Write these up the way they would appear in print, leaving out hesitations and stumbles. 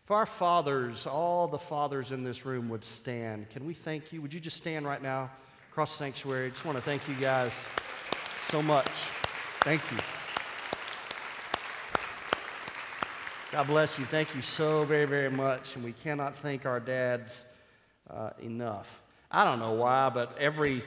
If our fathers, all the fathers in this room would stand, can we thank you? Would you just stand right now across the sanctuary? I just want to thank you guys so much. Thank you. God bless you. Thank you so very, very much. And we cannot thank our dads enough. I don't know why, but every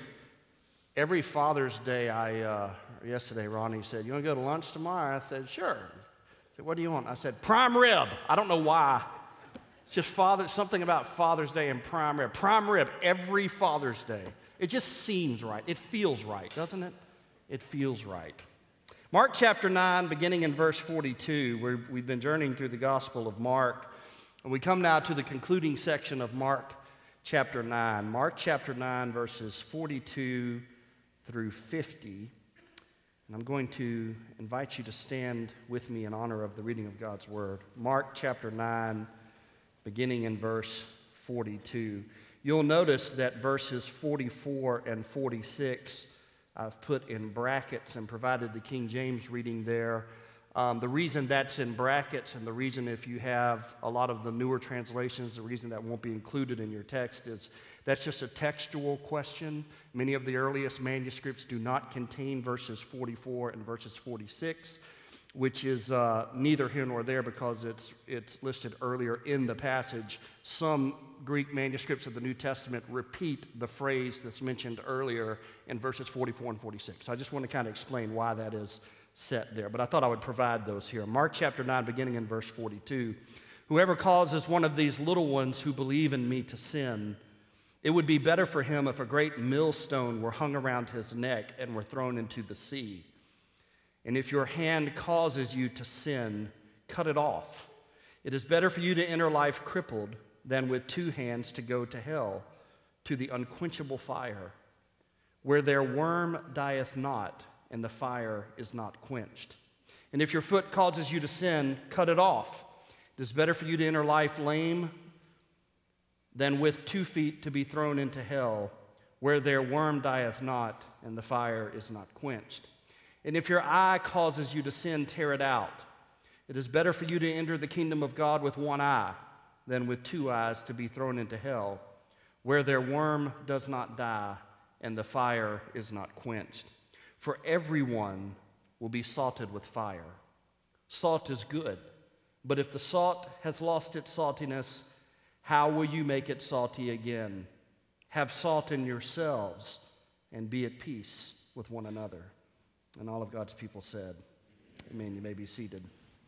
Father's Day, yesterday Ronnie said, "You want to go to lunch tomorrow?" I said, "Sure." He said, "What do you want?" I said, "Prime rib." I don't know why. It's just something about Father's Day and prime rib. Prime rib every Father's Day. It just seems right. It feels right, doesn't it? It feels right. Mark chapter 9, beginning in verse 42, where we've been journeying through the Gospel of Mark. And we come now to the concluding section of Mark chapter 9. Mark chapter 9, verses 42 through 50. And I'm going to invite you to stand with me in honor of the reading of God's Word. Mark chapter 9, beginning in verse 42. You'll notice that verses 44 and 46 I've put in brackets and provided the King James reading there. The reason that's in brackets and the reason if you have a lot of the newer translations, the reason that won't be included in your text is that's just a textual question. Many of the earliest manuscripts do not contain verses 44 and verses 46, which is neither here nor there because it's listed earlier in the passage. Some Greek manuscripts of the New Testament repeat the phrase that's mentioned earlier in verses 44 and 46. So I just want to kind of explain why that is set there, but I thought I would provide those here. Mark chapter 9, beginning in verse 42. "Whoever causes one of these little ones who believe in me to sin, it would be better for him if a great millstone were hung around his neck and were thrown into the sea. And if your hand causes you to sin, cut it off. It is better for you to enter life crippled than with two hands to go to hell, to the unquenchable fire, where their worm dieth not, and the fire is not quenched. And if your foot causes you to sin, cut it off. It is better for you to enter life lame than with 2 feet to be thrown into hell, where their worm dieth not, and the fire is not quenched. And if your eye causes you to sin, tear it out. It is better for you to enter the kingdom of God with one eye than with 2 eyes to be thrown into hell, where their worm does not die, and the fire is not quenched. For everyone will be salted with fire. Salt is good, but if the salt has lost its saltiness, how will you make it salty again? Have salt in yourselves and be at peace with one another." And all of God's people said, amen. You may be seated.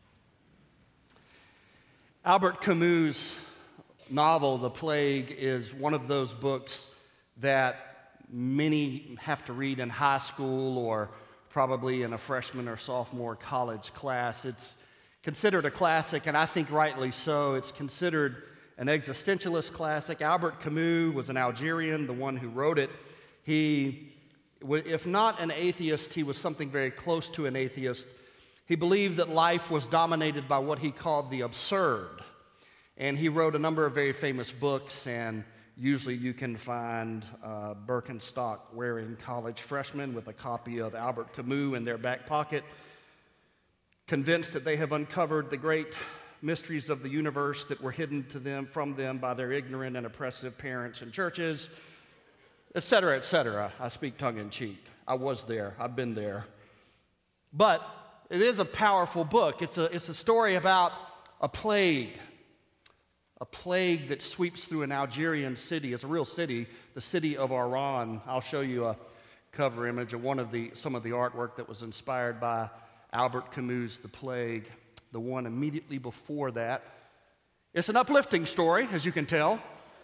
Albert Camus' novel, The Plague, is one of those books that many have to read in high school or probably in a freshman or sophomore college class. It's considered a classic, and I think rightly so. It's considered an existentialist classic. Albert Camus was an Algerian, the one who wrote it. He, if not an atheist, he was something very close to an atheist. He believed that life was dominated by what he called the absurd. And he wrote a number of very famous books, and usually you can find Birkenstock-wearing college freshmen with a copy of Albert Camus in their back pocket, convinced that they have uncovered the great mysteries of the universe that were hidden from them by their ignorant and oppressive parents and churches, etc., etc. I speak tongue-in-cheek. I was there. I've been there. But it is a powerful book. It's a story about a plague that sweeps through an Algerian city. It's a real city, the city of Oran. I'll show you a cover image of some of the artwork that was inspired by Albert Camus' The Plague. The one immediately before that. It's an uplifting story, as you can tell.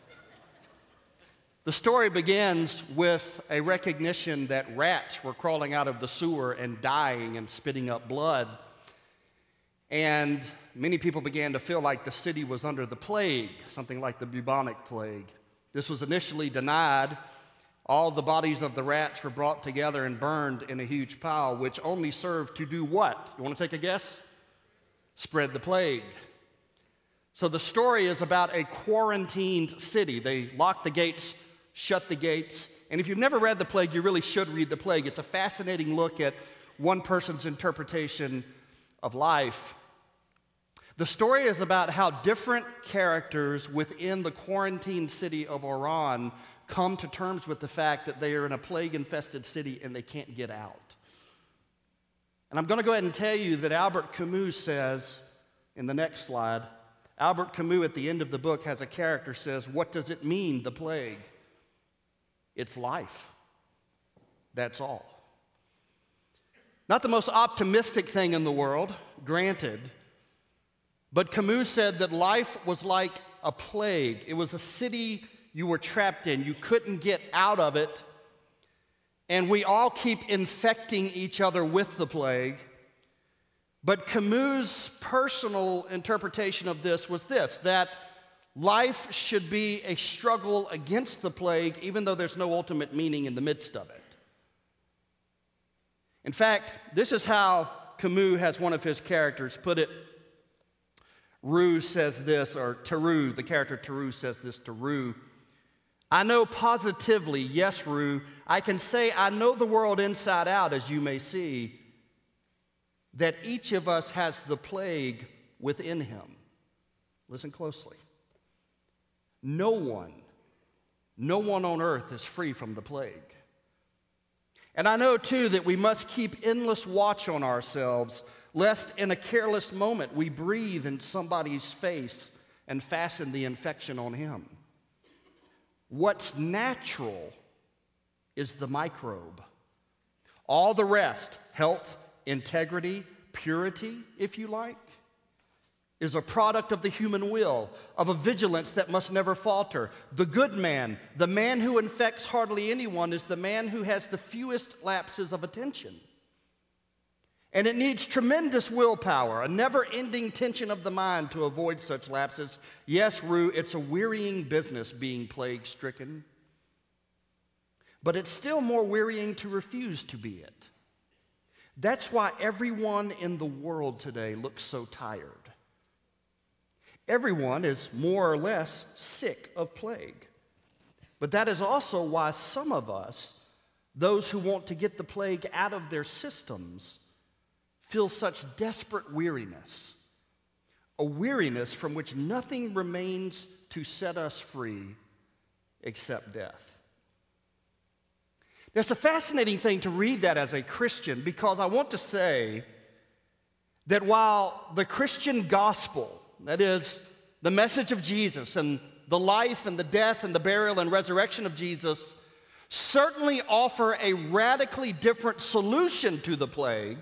The story begins with a recognition that rats were crawling out of the sewer and dying and spitting up blood. And many people began to feel like the city was under the plague, something like the bubonic plague. This was initially denied. All the bodies of the rats were brought together and burned in a huge pile, which only served to do what? You want to take a guess? Spread the plague. So the story is about a quarantined city. They locked the gates, shut the gates. And if you've never read The Plague, you really should read The Plague. It's a fascinating look at one person's interpretation of life. The story is about how different characters within the quarantined city of Oran come to terms with the fact that they are in a plague-infested city and they can't get out. And I'm going to go ahead and tell you that Albert Camus says, in the next slide, Albert Camus at the end of the book has a character says, what does it mean, the plague? It's life. That's all. Not the most optimistic thing in the world, granted, but Camus said that life was like a plague. It was a city you were trapped in. You couldn't get out of it. And we all keep infecting each other with the plague. But Camus' personal interpretation of this was this, that life should be a struggle against the plague, even though there's no ultimate meaning in the midst of it. In fact, this is how Camus has one of his characters put it. Roux says this, or Theroux, the character Theroux says this to Roux. I know positively, yes, Roux, I can say I know the world inside out, as you may see, that each of us has the plague within him. Listen closely. No one on earth is free from the plague. And I know, too, that we must keep endless watch on ourselves, lest in a careless moment we breathe in somebody's face and fasten the infection on him. What's natural is the microbe. All the rest, health, integrity, purity, if you like, is a product of the human will, of a vigilance that must never falter. The good man, the man who infects hardly anyone, is the man who has the fewest lapses of attention. And it needs tremendous willpower, a never-ending tension of the mind to avoid such lapses. Yes, Roux, it's a wearying business being plague-stricken. But it's still more wearying to refuse to be it. That's why everyone in the world today looks so tired. Everyone is more or less sick of plague. But that is also why some of us, those who want to get the plague out of their systems, feel such desperate weariness, a weariness from which nothing remains to set us free except death. It's a fascinating thing to read that as a Christian, because I want to say that while the Christian gospel, that is, the message of Jesus and the life and the death and the burial and resurrection of Jesus, certainly offer a radically different solution to the plague,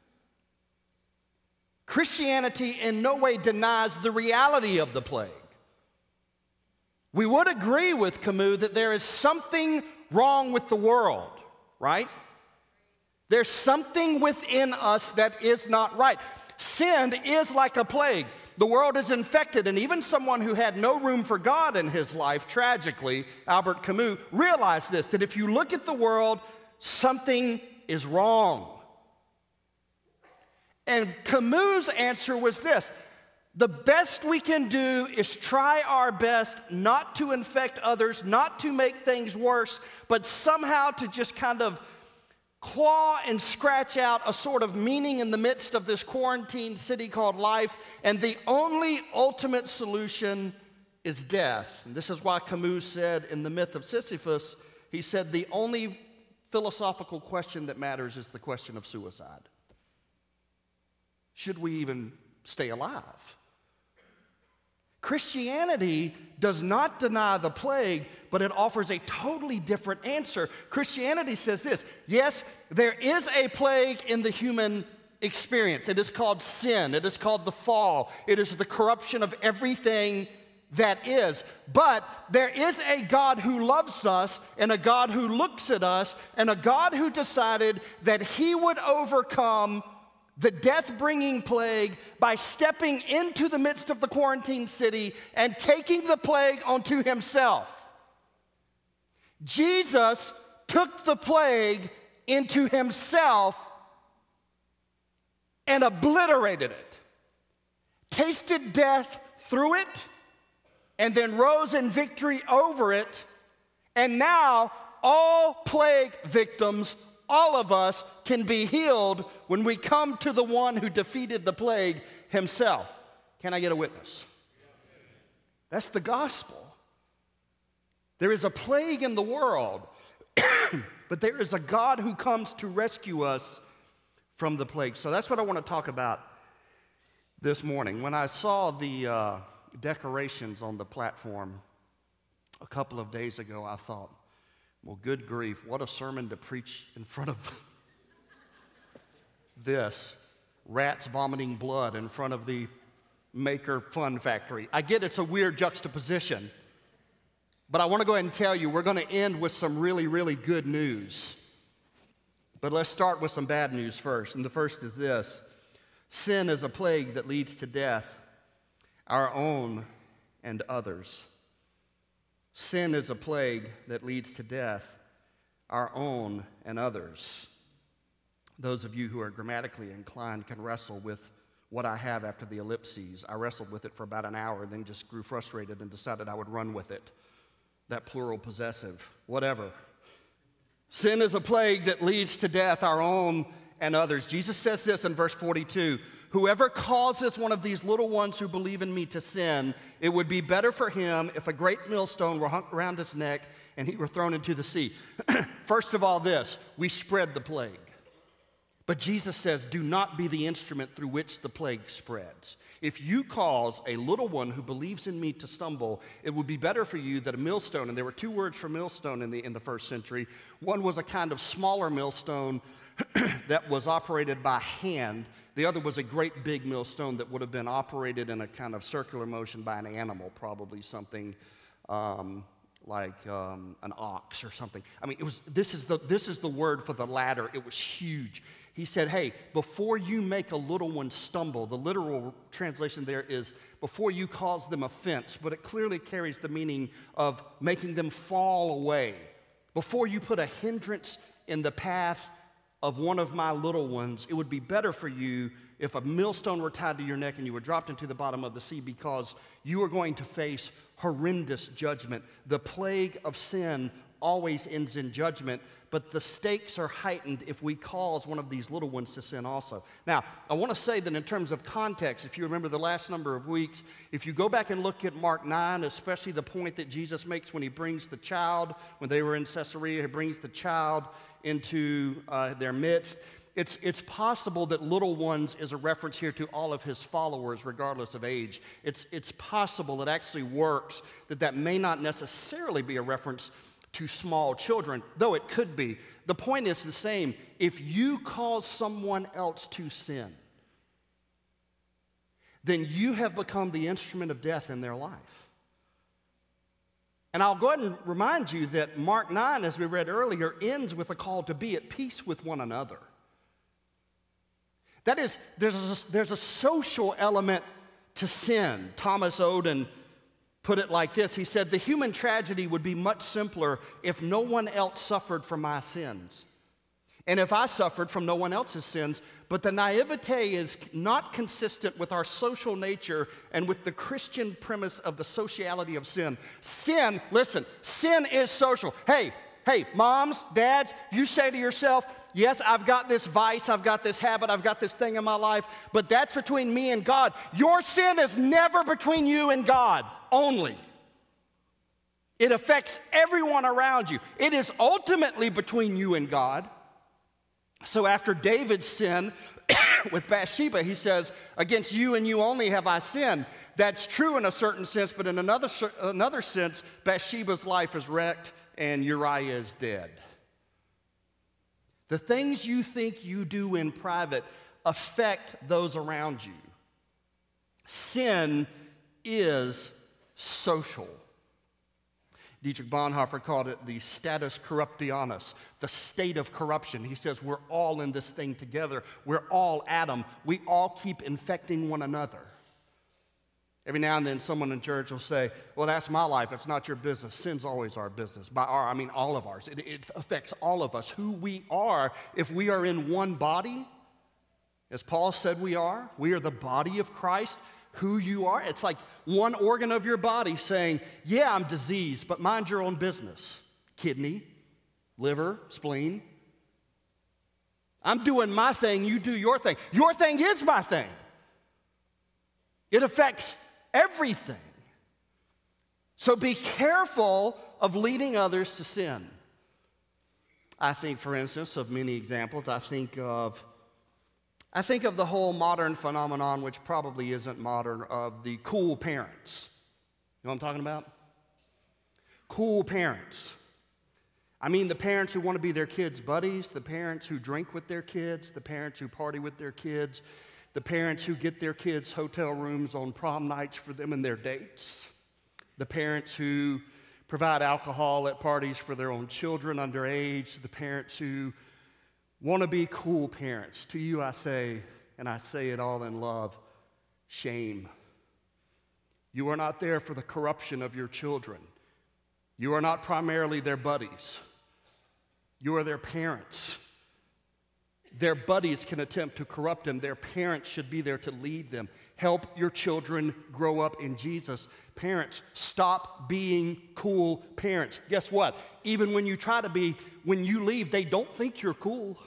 Christianity in no way denies the reality of the plague. We would agree with Camus that there is something wrong with the world, right? There's something within us that is not right. Sin is like a plague. The world is infected, and even someone who had no room for God in his life, tragically, Albert Camus, realized this, that if you look at the world, something is wrong. And Camus' answer was this: the best we can do is try our best not to infect others, not to make things worse, but somehow to just kind of claw and scratch out a sort of meaning in the midst of this quarantined city called life. And the only ultimate solution is death. And this is why Camus said in The Myth of Sisyphus, he said the only philosophical question that matters is the question of suicide. Should we even stay alive? Christianity does not deny the plague, but it offers a totally different answer. Christianity says this: yes, there is a plague in the human experience. It is called sin. It is called the fall. It is the corruption of everything that is. But there is a God who loves us, and a God who looks at us, and a God who decided that he would overcome the death-bringing plague by stepping into the midst of the quarantined city and taking the plague onto himself. Jesus took the plague into himself and obliterated it, tasted death through it, and then rose in victory over it. And now all plague victims, all of us, can be healed when we come to the one who defeated the plague himself. Can I get a witness? That's the gospel. There is a plague in the world, but there is a God who comes to rescue us from the plague. So that's what I want to talk about this morning. When I saw the decorations on the platform a couple of days ago, I thought, well, good grief, what a sermon to preach in front of this. Rats vomiting blood in front of the Maker Fun Factory. I get it's a weird juxtaposition, but I want to go ahead and tell you we're going to end with some really, really good news. But let's start with some bad news first, and the first is this. Sin is a plague that leads to death, our own and others. Sin is a plague that leads to death, our own and others. Those of you who are grammatically inclined can wrestle with what I have after the ellipses. I wrestled with it for about an hour, then just grew frustrated and decided I would run with it. That plural possessive, whatever. Sin is a plague that leads to death, our own and others. Jesus says this in verse 42, whoever causes one of these little ones who believe in me to sin, it would be better for him if a great millstone were hung around his neck and he were thrown into the sea. First of all this, we spread the plague. But Jesus says, do not be the instrument through which the plague spreads. If you cause a little one who believes in me to stumble, it would be better for you that a millstone, and there were two words for millstone in the first century. One was a kind of smaller millstone that was operated by hand. The other was a great big millstone that would have been operated in a kind of circular motion by an animal, probably something like an ox or something. I mean, this is the word for the latter. It was huge. He said, hey, before you make a little one stumble, the literal translation there is before you cause them offense, but it clearly carries the meaning of making them fall away. Before you put a hindrance in the path of one of my little ones, it would be better for you if a millstone were tied to your neck and you were dropped into the bottom of the sea, because you are going to face horrendous judgment. The plague of sin always ends in judgment, but the stakes are heightened if we cause one of these little ones to sin also. Now, I want to say that in terms of context, if you remember the last number of weeks, if you go back and look at Mark 9, especially the point that Jesus makes when he brings the child, when they were in Caesarea, he brings the child into their midst. It's possible that little ones is a reference here to all of his followers, regardless of age. It's possible, it actually works, that may not necessarily be a reference to small children, though it could be. The point is the same. If you cause someone else to sin, then you have become the instrument of death in their life. And I'll go ahead and remind you that Mark 9, as we read earlier, ends with a call to be at peace with one another. That is, there's a social element to sin. Thomas Oden put it like this. He said, the human tragedy would be much simpler if no one else suffered from my sins, and if I suffered from no one else's sins. But the naivete is not consistent with our social nature and with the Christian premise of the sociality of sin. Sin, listen, sin is social. Hey, moms, dads, you say to yourself, yes, I've got this vice, I've got this habit, I've got this thing in my life, but that's between me and God. Your sin is never between you and God only. It affects everyone around you. It is ultimately between you and God. So after David's sin with Bathsheba, he says, against you and you only have I sinned. That's true in a certain sense, but in another sense, Bathsheba's life is wrecked and Uriah is dead. The things you think you do in private affect those around you. Sin is social. Dietrich Bonhoeffer called it the status corruptionis, the state of corruption. He says we're all in this thing together. We're all Adam. We all keep infecting one another. Every now and then someone in church will say, well, that's my life. It's not your business. Sin's always our business. By our, I mean all of ours. It affects all of us. Who we are, if we are in one body, as Paul said we are the body of Christ. Who you are, it's like one organ of your body saying, yeah, I'm diseased, but mind your own business. Kidney, liver, spleen. I'm doing my thing, you do your thing. Your thing is my thing. It affects everything. So be careful of leading others to sin. I think, for instance, of many examples, I think of the whole modern phenomenon, which probably isn't modern, of the cool parents. You know what I'm talking about? Cool parents. I mean the parents who want to be their kids' buddies, the parents who drink with their kids, the parents who party with their kids, the parents who get their kids hotel rooms on prom nights for them and their dates, the parents who provide alcohol at parties for their own children underage, the parents who want to be cool parents. To you I say, and I say it all in love, shame. You are not there for the corruption of your children. You are not primarily their buddies. You are their parents. Their buddies can attempt to corrupt them. Their parents should be there to lead them. Help your children grow up in Jesus. Parents, stop being cool parents. Guess what? Even when you try to be, when you leave, they don't think you're cool.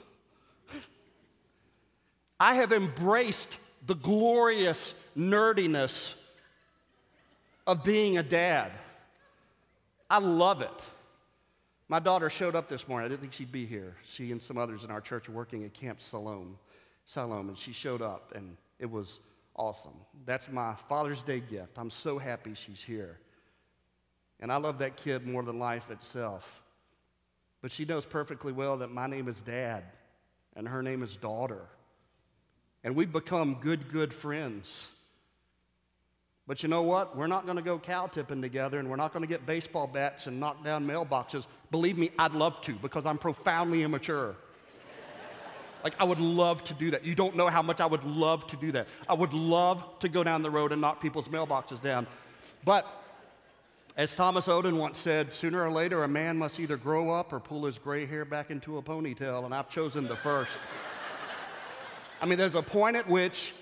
I have embraced the glorious nerdiness of being a dad. I love it. My daughter showed up this morning. I didn't think she'd be here. She and some others in our church are working at Camp Siloam, and she showed up, and it was awesome. That's my Father's Day gift. I'm so happy she's here. And I love that kid more than life itself. But she knows perfectly well that my name is Dad, and her name is Daughter. And we've become good friends. But you know what? We're not going to go cow tipping together, and we're not going to get baseball bats and knock down mailboxes. Believe me, I'd love to, because I'm profoundly immature. Like, I would love to do that. You don't know how much I would love to do that. I would love to go down the road and knock people's mailboxes down. But as Thomas Oden once said, sooner or later, a man must either grow up or pull his gray hair back into a ponytail, and I've chosen the first. I mean, there's a point at which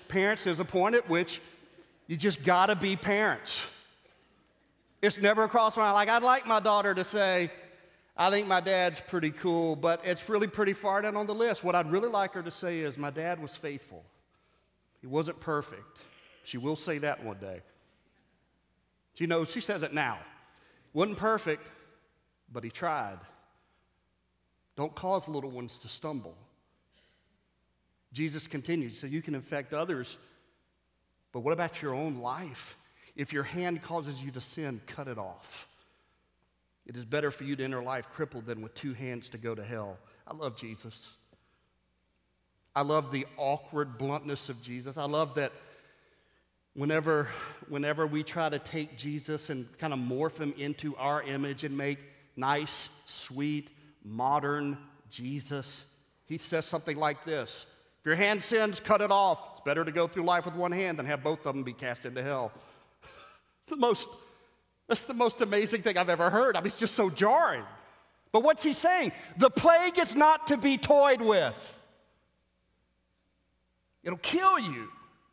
you just gotta be parents. It's never crossed my mind. Like, I'd like my daughter to say, I think my dad's pretty cool, but it's really pretty far down on the list. What I'd really like her to say is, my dad was faithful. He wasn't perfect. She will say that one day. She knows, she says it now. Wasn't perfect, but he tried. Don't cause little ones to stumble. Jesus continues, so you can infect others, but what about your own life? If your hand causes you to sin, cut it off. It is better for you to enter life crippled than with two hands to go to hell. I love Jesus. I love the awkward bluntness of Jesus. I love that whenever we try to take Jesus and kind of morph him into our image and make nice, sweet, modern Jesus, he says something like this: if your hand sins, cut it off. It's better to go through life with one hand than have both of them be cast into hell. That's the most amazing thing I've ever heard. I mean, it's just so jarring. But what's he saying? The plague is not to be toyed with. It'll kill you.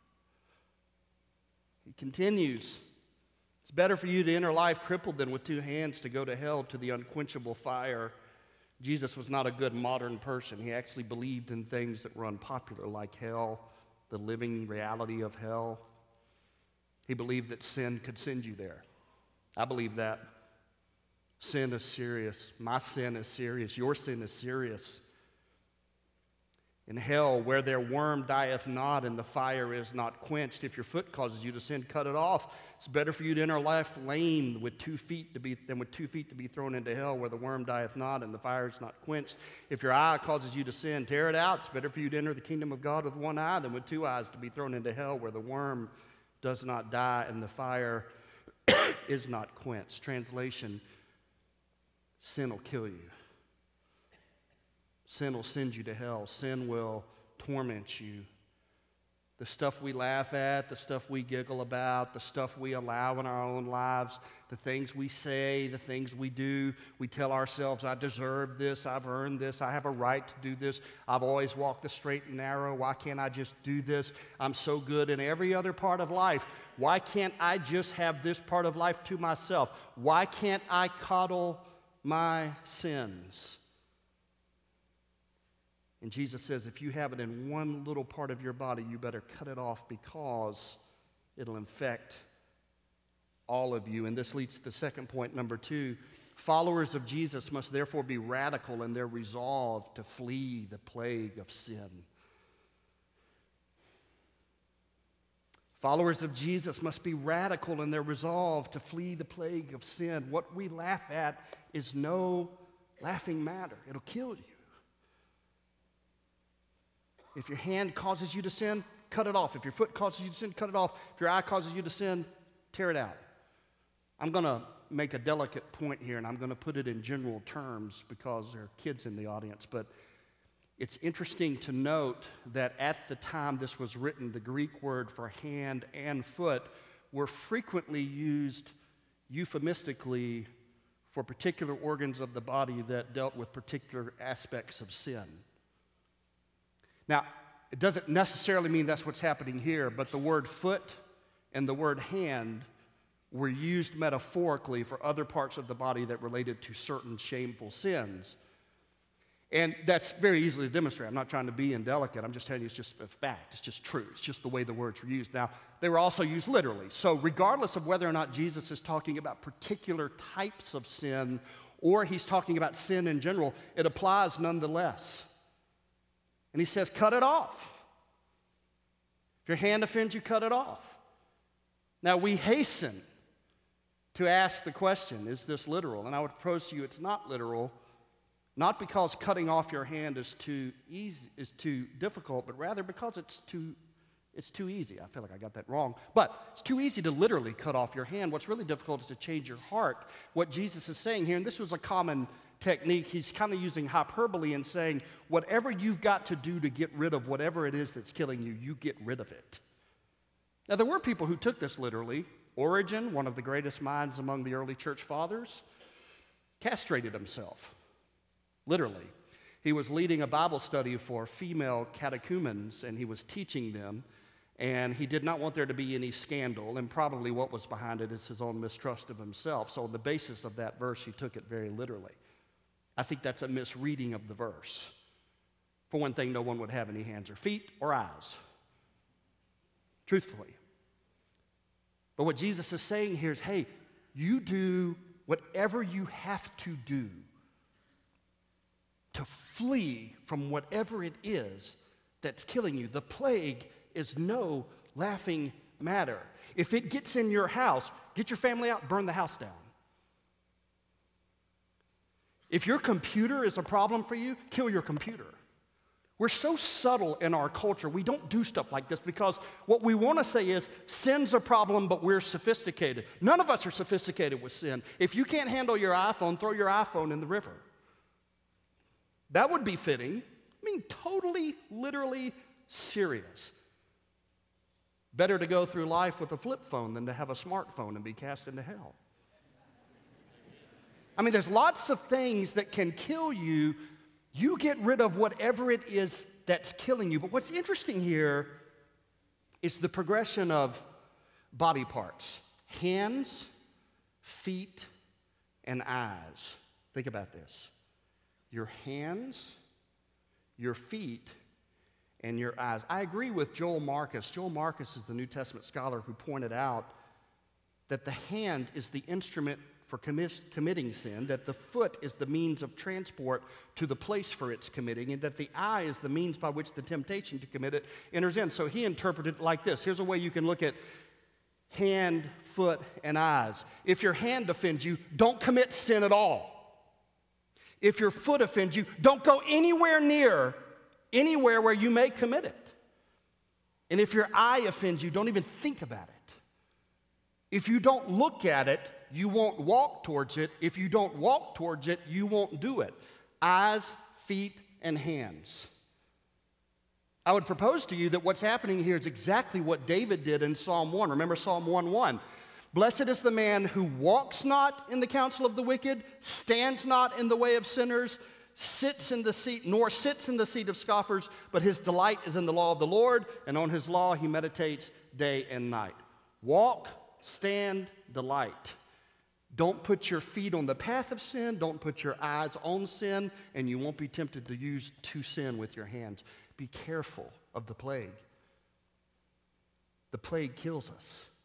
He continues, it's better for you to enter life crippled than with two hands to go to hell, to the unquenchable fire. Jesus was not a good modern person. He actually believed in things that were unpopular, like hell, the living reality of hell. He believed that sin could send you there. I believe that. Sin is serious. My sin is serious. Your sin is serious. In hell, where their worm dieth not and the fire is not quenched, if your foot causes you to sin, cut it off. It's better for you to enter life lame with 2 feet than with 2 feet to be thrown into hell, where the worm dieth not and the fire is not quenched. If your eye causes you to sin, tear it out. It's better for you to enter the kingdom of God with one eye than with 2 eyes to be thrown into hell, where the worm does not die and the fire is not quenched. Translation: sin will kill you. Sin will send you to hell. Sin will torment you. The stuff we laugh at, the stuff we giggle about, the stuff we allow in our own lives, the things we say, the things we do, we tell ourselves, I deserve this, I've earned this, I have a right to do this, I've always walked the straight and narrow, why can't I just do this? I'm so good in every other part of life. Why can't I just have this part of life to myself? Why can't I coddle my sins? And Jesus says, if you have it in one little part of your body, you better cut it off, because It'll infect all of you. And this leads to the second point, number 2. Followers of Jesus must therefore be radical in their resolve to flee the plague of sin. Followers of Jesus must be radical in their resolve to flee the plague of sin. What we laugh at is no laughing matter. It'll kill you. If your hand causes you to sin, cut it off. If your foot causes you to sin, cut it off. If your eye causes you to sin, tear it out. I'm going to make a delicate point here, and I'm going to put it in general terms because there are kids in the audience, but it's interesting to note that at the time this was written, the Greek word for hand and foot were frequently used euphemistically for particular organs of the body that dealt with particular aspects of sin. Now, it doesn't necessarily mean that's what's happening here, but the word foot and the word hand were used metaphorically for other parts of the body that related to certain shameful sins. And that's very easily demonstrated. I'm not trying to be indelicate. I'm just telling you it's just a fact. It's just true. It's just the way the words were used. Now, they were also used literally. So regardless of whether or not Jesus is talking about particular types of sin or he's talking about sin in general, it applies nonetheless. And he says, cut it off. If your hand offends you, cut it off. Now, we hasten to ask the question, is this literal? And I would propose to you it's not literal. Not because cutting off your hand is too difficult, but rather because it's too easy. I feel like I got that wrong. But it's too easy to literally cut off your hand. What's really difficult is to change your heart. What Jesus is saying here, and this was a common technique, he's kind of using hyperbole and saying, whatever you've got to do to get rid of whatever it is that's killing you, you get rid of it. Now, there were people who took this literally. Origen, one of the greatest minds among the early church fathers, castrated himself. Literally. He was leading a Bible study for female catechumens, and he was teaching them, and he did not want there to be any scandal, and probably what was behind it is his own mistrust of himself. So on the basis of that verse, he took it very literally. I think that's a misreading of the verse. For one thing, no one would have any hands or feet or eyes, truthfully. But what Jesus is saying here is, hey, you do whatever you have to do to flee from whatever it is that's killing you. The plague is no laughing matter. If it gets in your house, get your family out, burn the house down. If your computer is a problem for you, kill your computer. We're so subtle in our culture. We don't do stuff like this because what we want to say is sin's a problem, but we're sophisticated. None of us are sophisticated with sin. If you can't handle your iPhone, throw your iPhone in the river. That would be fitting. I mean, totally, literally serious. Better to go through life with a flip phone than to have a smartphone and be cast into hell. I mean, there's lots of things that can kill you. You get rid of whatever it is that's killing you. But what's interesting here is the progression of body parts. Hands, feet, and eyes. Think about this. Your hands, your feet, and your eyes. I agree with Joel Marcus. Joel Marcus is the New Testament scholar who pointed out that the hand is the instrument for committing sin, that the foot is the means of transport to the place for its committing, and that the eye is the means by which the temptation to commit it enters in. So he interpreted it like this. Here's a way you can look at hand, foot, and eyes. If your hand offends you, don't commit sin at all. If your foot offends you, don't go anywhere near anywhere where you may commit it. And if your eye offends you, don't even think about it. If you don't look at it, you won't walk towards it. If you don't walk towards it, you won't do it. Eyes, feet, and hands. I would propose to you that what's happening here is exactly what David did in Psalm 1. Remember Psalm 1:1. Blessed is the man who walks not in the counsel of the wicked, stands not in the way of sinners, sits in the seat of scoffers, but his delight is in the law of the Lord, and on his law he meditates day and night. Walk, stand, delight. Don't put your feet on the path of sin. Don't put your eyes on sin, and you won't be tempted to sin with your hands. Be careful of the plague. The plague kills us.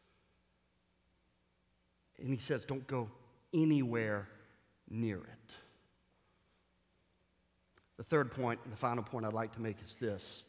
And he says, don't go anywhere near it. The third point, and the final point I'd like to make is this.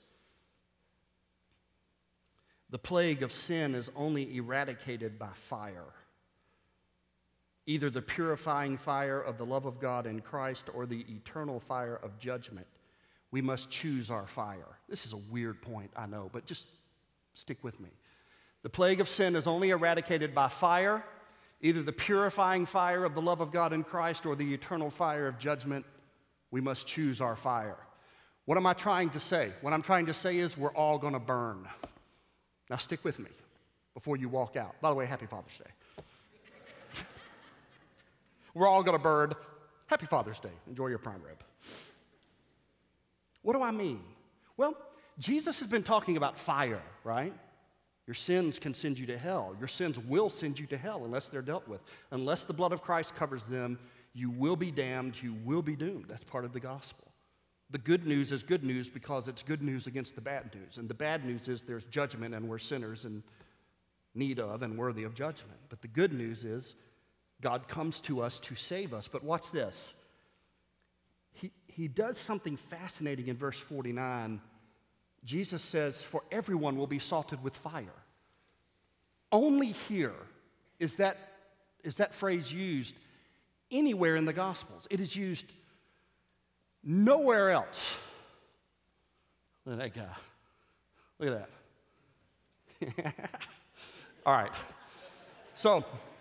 The plague of sin is only eradicated by fire. Either the purifying fire of the love of God in Christ or the eternal fire of judgment. We must choose our fire. This is a weird point, I know, but just stick with me. The plague of sin is only eradicated by fire, either the purifying fire of the love of God in Christ or the eternal fire of judgment. We must choose our fire. What am I trying to say? What I'm trying to say is we're all going to burn. Now stick with me before you walk out. By the way, happy Father's Day. We're all going to burn. Happy Father's Day. Enjoy your prime rib. What do I mean? Well, Jesus has been talking about fire, right? Your sins can send you to hell. Your sins will send you to hell unless they're dealt with. Unless the blood of Christ covers them, you will be damned, you will be doomed. That's part of the gospel. The good news is good news because it's good news against the bad news. And the bad news is there's judgment and we're sinners in need of and worthy of judgment. But the good news is God comes to us to save us. But watch this. He does something fascinating in verse 49. Jesus says, for everyone will be salted with fire. Only here is that phrase used anywhere in the Gospels. It is used nowhere else. Look at that guy. Look at that. All right. So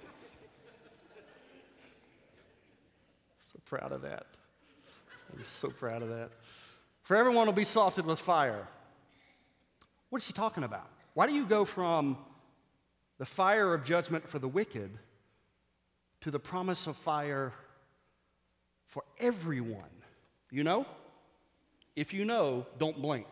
proud of that. I'm so proud of that. For everyone will be salted with fire. What is he talking about? Why do you go from the fire of judgment for the wicked to the promise of fire for everyone? You know? If you know, don't blink.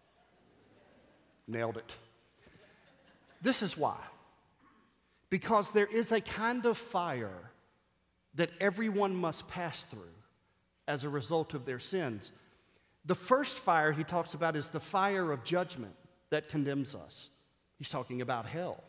Nailed it. This is why. Because there is a kind of fire that everyone must pass through as a result of their sins. The first fire he talks about is the fire of judgment that condemns us. He's talking about hell.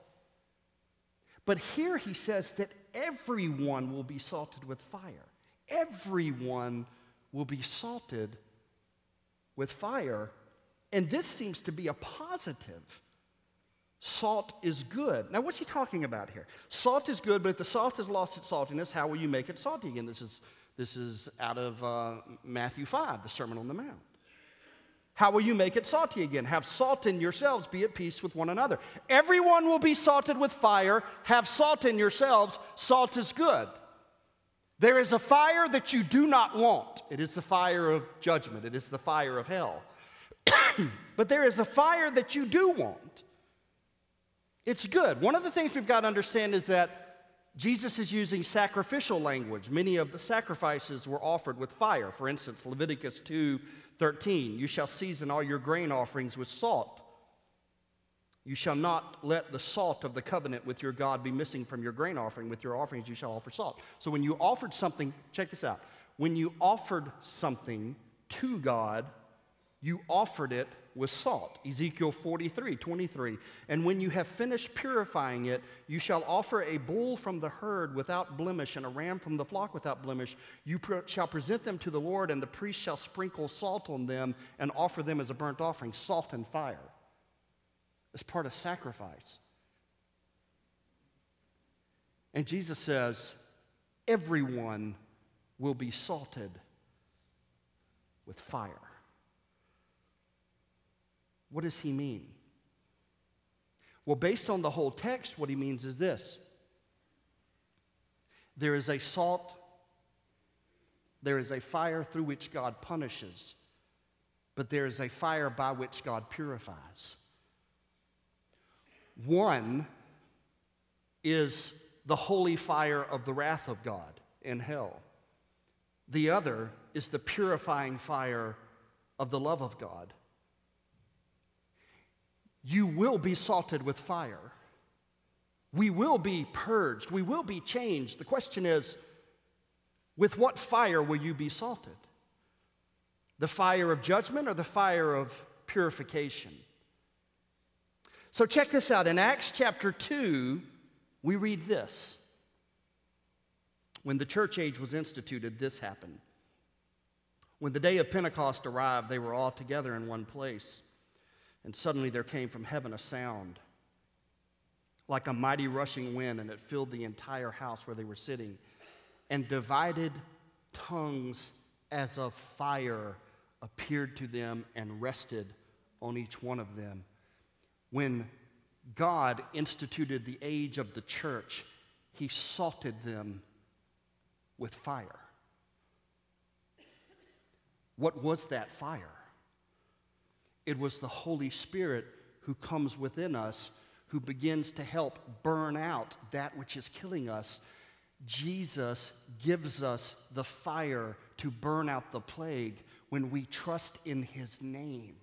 But here he says that everyone will be salted with fire. Everyone will be salted with fire. And this seems to be a positive. Salt is good. Now, what's he talking about here? Salt is good, but if the salt has lost its saltiness, how will you make it salty again? This is out of Matthew 5, the Sermon on the Mount. How will you make it salty again? Have salt in yourselves, be at peace with one another. Everyone will be salted with fire. Have salt in yourselves. Salt is good. There is a fire that you do not want. It is the fire of judgment. It is the fire of hell. But there is a fire that you do want. It's good. One of the things we've got to understand is that Jesus is using sacrificial language. Many of the sacrifices were offered with fire. For instance, Leviticus 2:13, you shall season all your grain offerings with salt. You shall not let the salt of the covenant with your God be missing from your grain offering. With your offerings you shall offer salt. So when you offered something, check this out. When you offered something to God, you offered it with salt. Ezekiel 43:23. And when you have finished purifying it, you shall offer a bull from the herd without blemish and a ram from the flock without blemish. You shall present them to the Lord, and the priest shall sprinkle salt on them and offer them as a burnt offering, salt and fire. It's part of sacrifice. And Jesus says, everyone will be salted with fire. What does he mean? Well, based on the whole text, what he means is this. There is a salt, there is a fire through which God punishes, but there is a fire by which God purifies. One is the holy fire of the wrath of God in hell. The other is the purifying fire of the love of God. You will be salted with fire. We will be purged. We will be changed. The question is, with what fire will you be salted? The fire of judgment or the fire of purification? So check this out. In Acts chapter 2, we read this. When the church age was instituted, this happened. When the day of Pentecost arrived, they were all together in one place. And suddenly there came from heaven a sound like a mighty rushing wind, and it filled the entire house where they were sitting. And divided tongues as of fire appeared to them and rested on each one of them. When God instituted the age of the church, he salted them with fire. What was that fire? It was the Holy Spirit who comes within us, who begins to help burn out that which is killing us. Jesus gives us the fire to burn out the plague when we trust in his name.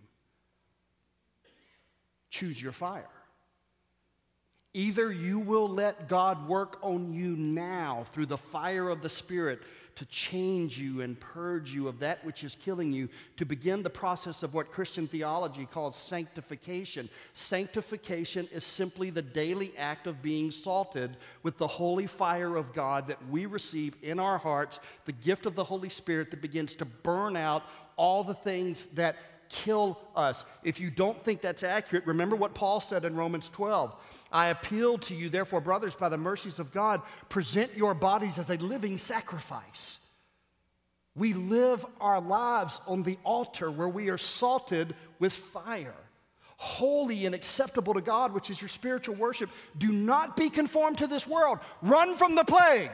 Choose your fire. Either you will let God work on you now through the fire of the Spirit to change you and purge you of that which is killing you, to begin the process of what Christian theology calls sanctification. Sanctification is simply the daily act of being salted with the holy fire of God that we receive in our hearts, the gift of the Holy Spirit that begins to burn out all the things that kill us. If you don't think that's accurate, remember what Paul said in Romans 12. I appeal to you, therefore, brothers, by the mercies of God, present your bodies as a living sacrifice. We live our lives on the altar where we are salted with fire, holy and acceptable to God, which is your spiritual worship. Do not be conformed to this world. Run from the plague.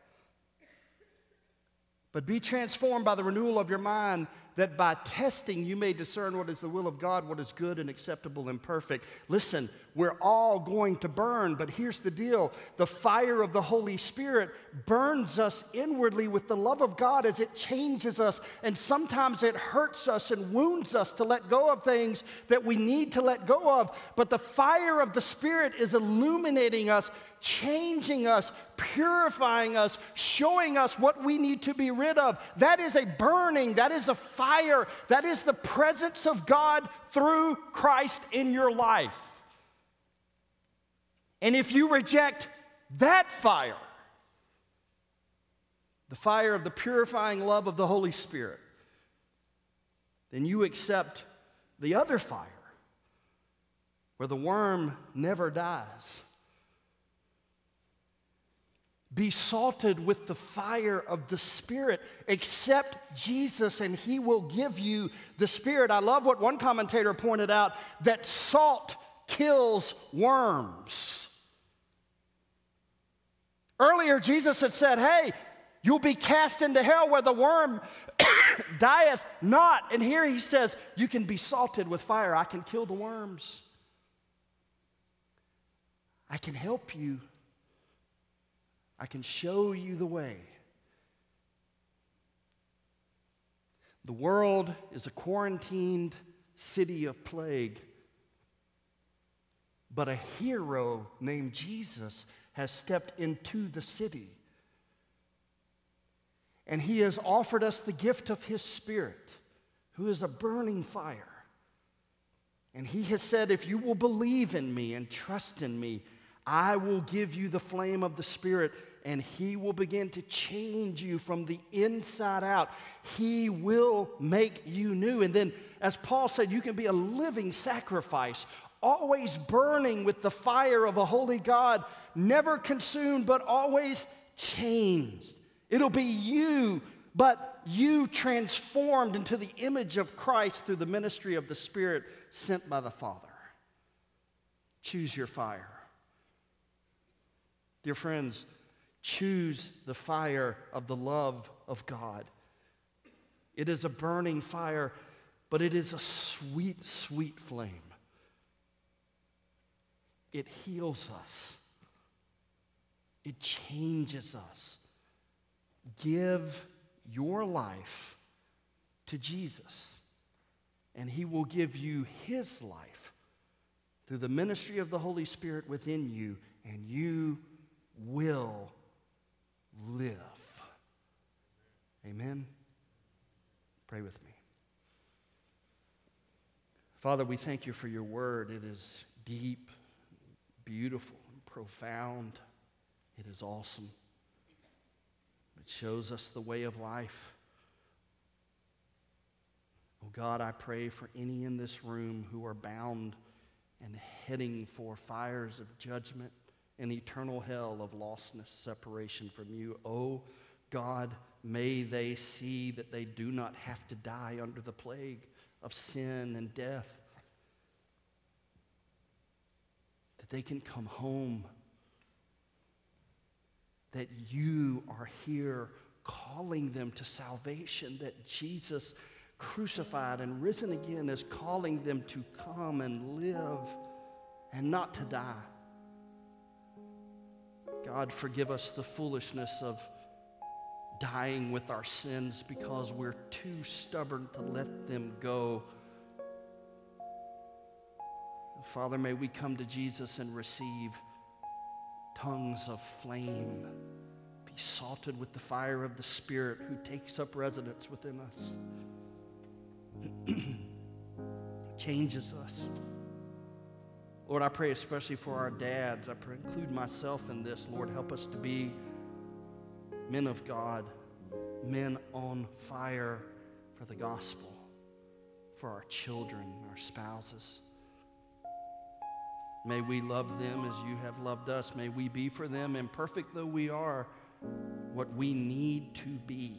But be transformed by the renewal of your mind, that by testing you may discern what is the will of God, what is good and acceptable and perfect. Listen, we're all going to burn, but here's the deal. The fire of the Holy Spirit burns us inwardly with the love of God as it changes us, and sometimes it hurts us and wounds us to let go of things that we need to let go of. But the fire of the Spirit is illuminating us, changing us, purifying us, showing us what we need to be rid of. That is a burning, that is a fire, that is the presence of God through Christ in your life. And if you reject that fire, the fire of the purifying love of the Holy Spirit, then you accept the other fire, where the worm never dies. Be salted with the fire of the Spirit. Accept Jesus and he will give you the Spirit. I love what one commentator pointed out, that salt kills worms. Earlier, Jesus had said, hey, you'll be cast into hell where the worm dieth not. And here he says, you can be salted with fire. I can kill the worms. I can help you. I can show you the way. The world is a quarantined city of plague, but a hero named Jesus has stepped into the city. And he has offered us the gift of his Spirit, who is a burning fire. And he has said, if you will believe in me and trust in me, I will give you the flame of the Spirit, and he will begin to change you from the inside out. He will make you new. And then, as Paul said, you can be a living sacrifice, always burning with the fire of a holy God, never consumed, but always changed. It'll be you, but you transformed into the image of Christ through the ministry of the Spirit sent by the Father. Choose your fire. Dear friends, choose the fire of the love of God. It is a burning fire, but it is a sweet, sweet flame. It heals us. It changes us. Give your life to Jesus, and he will give you his life through the ministry of the Holy Spirit within you, and you will live. Amen? Pray with me. Father, we thank you for your word. It is deep, beautiful, and profound. It is awesome. It shows us the way of life. Oh God, I pray for any in this room who are bound and heading for fires of judgment and eternal hell of lostness, separation from you. Oh God, may they see that they do not have to die under the plague of sin and death, that they can come home, that you are here calling them to salvation, that Jesus crucified and risen again is calling them to come and live and not to die. God, forgive us the foolishness of dying with our sins because we're too stubborn to let them go. Father, may we come to Jesus and receive tongues of flame, be salted with the fire of the Spirit who takes up residence within us, changes us. Lord, I pray especially for our dads. I pray, include myself in this. Lord, help us to be men of God, men on fire for the gospel, for our children, our spouses. May we love them as you have loved us. May we be for them, imperfect though we are, what we need to be.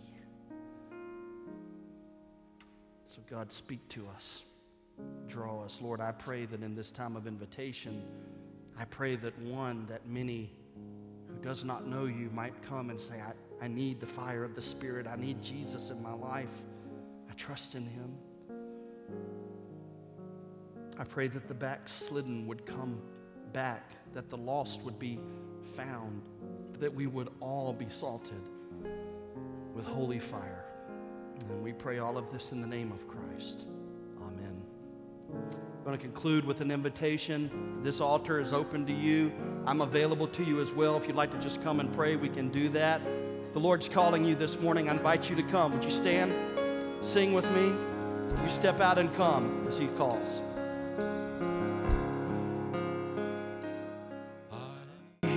So God, speak to us. Draw us. Lord, I pray that in this time of invitation, I pray that many who does not know you might come and say, I need the fire of the Spirit. I need Jesus in my life. I trust in him. I pray that the backslidden would come back, that the lost would be found, that we would all be salted with holy fire. And we pray all of this in the name of Christ. Amen. I'm going to conclude with an invitation. This altar is open to you. I'm available to you as well. If you'd like to just come and pray, we can do that. If the Lord's calling you this morning, I invite you to come. Would you stand? Sing with me. You step out and come as he calls.